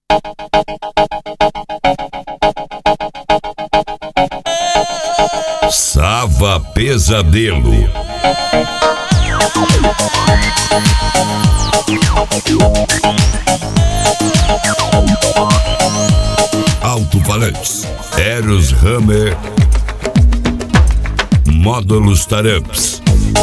Sava Pesadelo. Alto-falantes, Eros Hammer, módulos Taramps.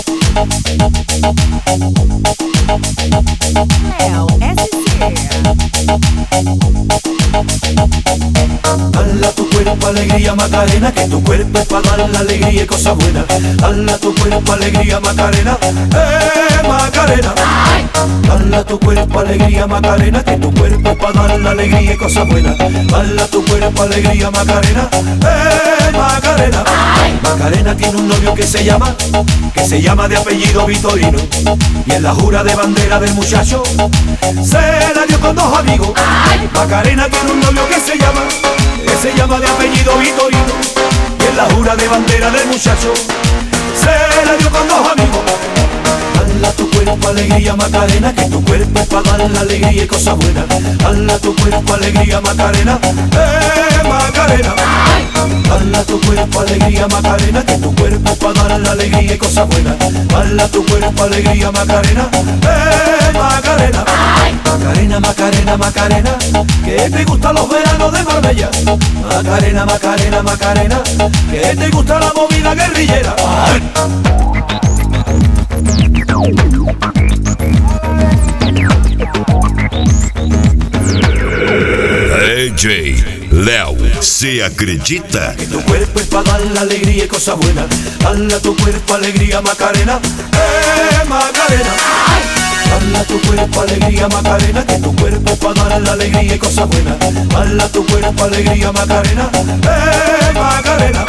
Dale tu cuerpo alegría Macarena, que tu cuerpo es para dar la alegría y cosas buenas. Dale tu cuerpo alegría Macarena, Macarena. Dale tu cuerpo alegría Macarena, que tu cuerpo es para dar la alegría y cosas buenas. Dale tu cuerpo alegría Macarena, Macarena. Macarena tiene un novio que se llama de apellido Vitorino, y en la jura de bandera del muchacho se la dio con dos amigos. Macarena tiene un novio que se llama de apellido Vitorino, y en la jura de bandera del muchacho se la dio con dos amigos. Dale tu cuerpo alegría Macarena, que tu cuerpo es para dar la alegría y cosas buenas. Dale tu cuerpo alegría Macarena, Macarena. Dale tu cuerpo alegría Macarena, que tu cuerpo es para dar la alegría y cosas buenas. Dale tu cuerpo alegría Macarena, Macarena. Macarena, Macarena, Macarena, que te gustan los veranos de Marbella. Macarena, Macarena, Macarena, que te gusta la movida guerrillera. DJ Léo, ¿se acredita? Que tu cuerpo es para dar la alegría y cosas buenas. Dale tu cuerpo alegría Macarena, Macarena. Dale tu cuerpo alegría Macarena, que tu cuerpo es para dar la alegría y cosas buenas. Dale tu cuerpo alegría Macarena, Macarena.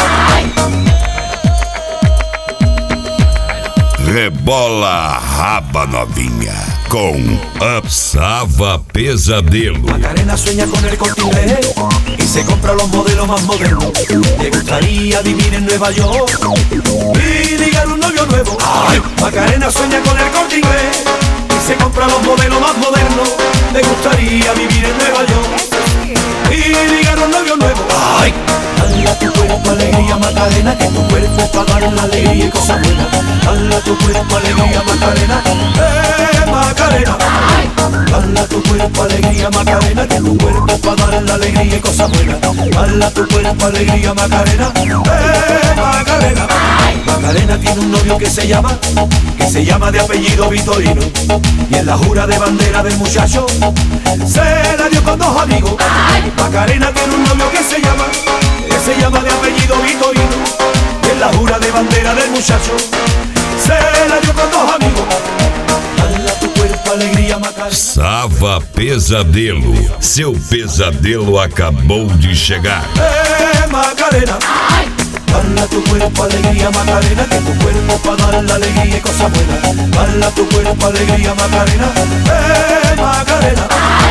Rebola raba novinha com Sava Pesadelo. Macarena sueña con el Corte Inglés y se compra los modelos más modernos. Le gustaría vivir en Nueva York y ligar un novio nuevo. Macarena sueña con el Corte Inglés y se compra los modelos más modernos. Le gustaría vivir en Nueva York y ligar un novio nuevo. Dale tu cuerpo alegría Macarena, que tu cuerpo es para dar la alegría y cosas buenas. Dale tu cuerpo alegría Macarena, Macarena. Dale tu cuerpo alegría Macarena, que tu cuerpo es para dar la alegría y cosas buenas. Dale tu cuerpo alegría Macarena, Macarena. Macarena tiene un novio que se llama de apellido Vitorino, y en la jura de bandera del muchacho se la dio con dos amigos. Macarena tiene un novio que se llama de apellido Vitorino, y en la jura de bandera del muchacho se la dio con dos amigos. Dale tu cuerpo alegría Macarena. Sava Pesadelo, seu pesadelo acabou de chegar. Macarena. Dale tu cuerpo alegría Macarena, que tu cuerpo para dar la alegría y cosas buenas. Dale tu cuerpo alegría Macarena, Macarena.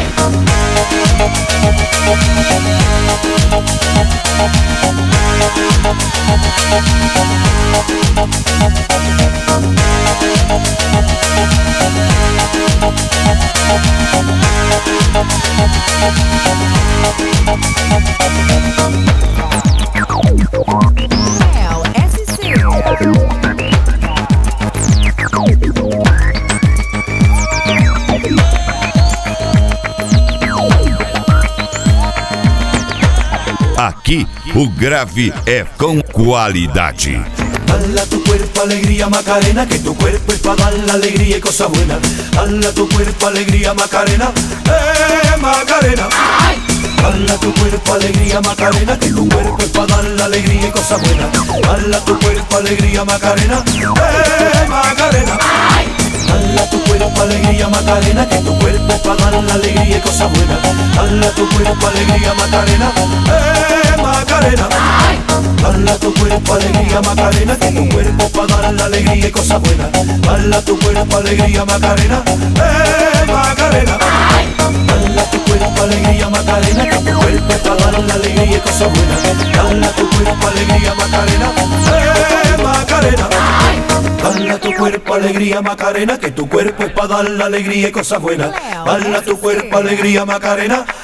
Aqui o grave é com qualidade. Dale tu cuerpo alegría Macarena, que tu cuerpo es para dar la alegría y cosas buenas. Dale tu cuerpo alegría Macarena, Macarena. Dale tu cuerpo alegría Macarena, que tu cuerpo es para dar la alegría y cosas buenas. Dale tu cuerpo alegría Macarena, Macarena. Dale tu cuerpo alegría Macarena, que tu cuerpo es para dar la alegría y cosas buenas. Dale tu cuerpo alegría Macarena, Macarena. Dale tu cuerpo alegría Macarena, que tu cuerpo es para dar la alegría y cosas buenas. Dale tu cuerpo alegría Macarena, Macarena. Dale tu cuerpo alegría Macarena, que tu cuerpo es para dar la alegría y cosas buenas. Dale tu cuerpo alegría Macarena, Macarena. Dale tu cuerpo alegría Macarena, que tu cuerpo es para dar la alegría y cosas buenas. Dale tu cuerpo alegría Macarena,